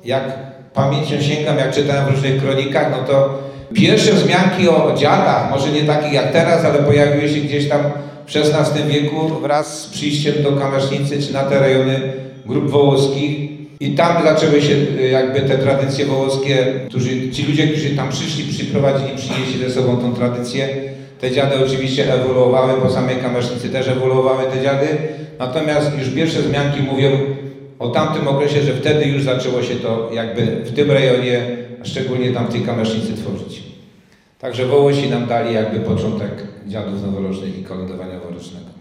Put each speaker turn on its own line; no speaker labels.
jak pamięcią sięgam, jak czytałem w różnych kronikach, no to pierwsze wzmianki o dziadach, może nie takich jak teraz, ale pojawiły się gdzieś tam w XVI wieku wraz z przyjściem do Kamysznicy czy na te rejony grup wołoskich. I tam zaczęły się jakby te tradycje wołoskie, ci ludzie, którzy tam przynieśli ze sobą tą tradycję. Te dziady oczywiście ewoluowały, po samej Kamysznicy też ewoluowały te dziady. Natomiast już pierwsze wzmianki mówią o tamtym okresie, że wtedy już zaczęło się to jakby w tym rejonie, a szczególnie tam w tej Kamysznicy tworzyć. Także Wołosi nam dali jakby początek dziadów noworocznych i kolędowania noworocznego.